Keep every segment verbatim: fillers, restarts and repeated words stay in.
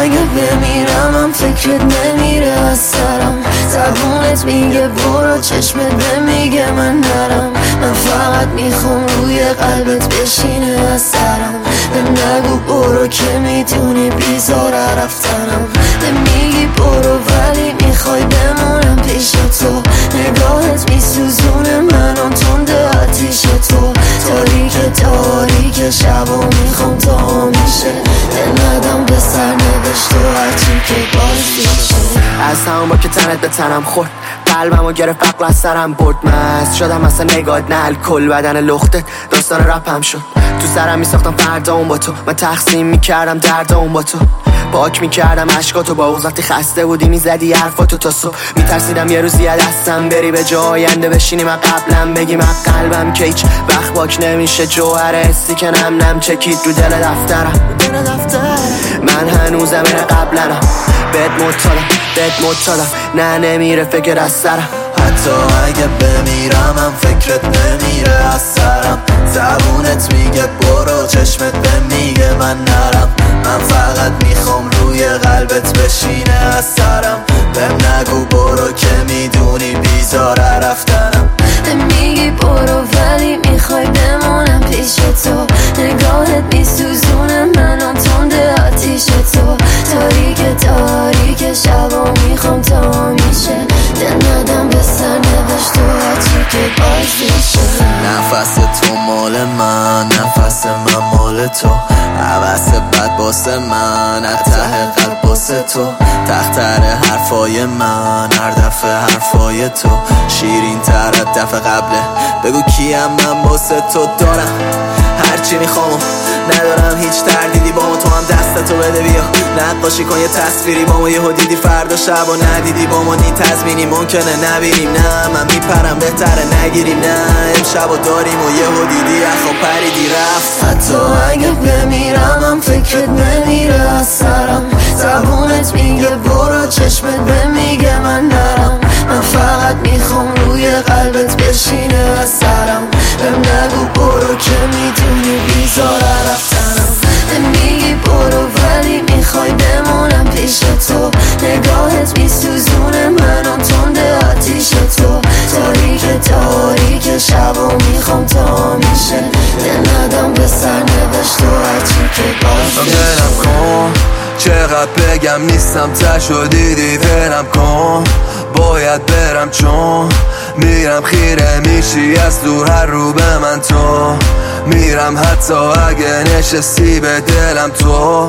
اگه بمیرم هم فکرت نمیره از سرم. زبونت میگه برو، چشمت نمیگه من نرم. من فقط میخوام روی قلبت بشینه از سرم. به نگو برو که میدونی بیزار رفتنم. به میگی برو ولی میخوای بمونم پیش تو. نگاهت میسوزونه منو تنده آتیش تو. تاریک تاریک شب و میخوام تا میشه دل ندم به سر نوشت و هرچی که بازی شه. از همون با که تنت به تنم خورد، قلبم و گرفت عقل از سرم برد. مست شدم اصلا نگات نه الکل، بدن لخته داستان رپم شد. تو سرم میساختم فردا اون با تو، من تقسیم میکردم درد اون با تو. پاک میکردم عشقاتو با اون، وقتی خسته بودی میزدی حرفاتو تا صبح. میترسیدم یه روزی از دستم بری، به جای آینده بشینی من قبلم بگی من قلبم که هیچ وقت پاک نمیشه. جوهر حسی که نم نم چکید رو دل دفترم. من هنوزم این قبلنم، بهت متادم بهت متادم نه نمیره فکر از سرم. حتی اگه بمیرم هم فکرت نمیره از سرم. زبونت میگه برو، چشمت میگه من نرم. من فقط میخوام روی قلبت بشینه از سرم. بهم نگو برو که میدونی بیزاره رفتنم. میگی برو ولی میخوای بمونم پیش تو. نگاهت میسوزونه منو تنده آتیش تو. تاریک تاریک شب و میخوام تا میشه دل ندم به سر نوشت و هرچی که بازی شه. نفس تو مال من، نفس من مال تو. حوث بد باسه من، ته قلب باسه تو. تختر حرفای من، هر دفعه حرفای تو شیرین تر از دفعه قبله. بگو کیم من باسه تو دارم هرچی میخوام، ندارم هیچ تردیدی با ما. تو هم دستتو بده بیا نقاشی کن یه تصویری با ما. یهو دیدی فردا شب و ندیدی با ما. نی تضمینی ممکنه نبینیم، نه من میپرم بهتره نگیریم. نه امشب و داریم و یهو دیدی اخو پریدی رفت. حتی اگه بمیرم هم فکرت نمیره از سرم. زبونت میگه برو، چشمت میگه من نرم. من فقط میخوام روی قلبت بشینه از سرم. بهم نگو برو که میدونی بیزاره رفتنم. میگی برو ولی میخوای بمونم پیش تو. نگاهت میسوزونه منو تنده آتیش تو. تاریک تاریک شب و میخوام تا میشه دل ندم به سر نوشت و هرچی که بازی ولم کن، چقدر بگم نیستم تشو دیدی. ولم کن باید برم چون میرم خیره میشی از دور هر رو به من تو. میرم حتی اگه نشستی به دلم تو.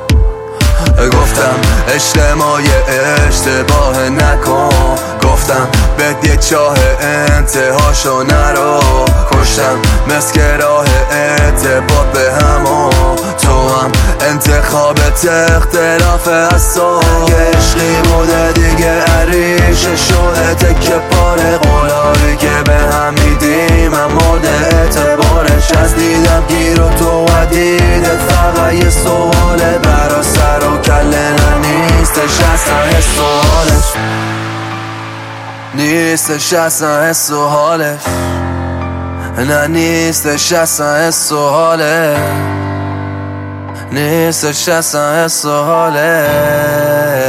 گفتم اجتماع اشتباه نکن. گفتم بهت یه چاه انتهاشو نرو. کشتم مسک راه ارتباط به همو. تو هم انتخابت اختلاف از تو. عشقی بوده دیگه عریشه شده تکه پاره. قولایی که به هم میدیم هم مورد اعتبارش. از دیدم گیر و تو و دیدت فقط یه سواله. برا سر و کله نیستش اصلا حس و حالش. نیستش اصلا حس و حالش. نه نیستش اصلا حس و حالش. نیستش اصلا حس و حالش.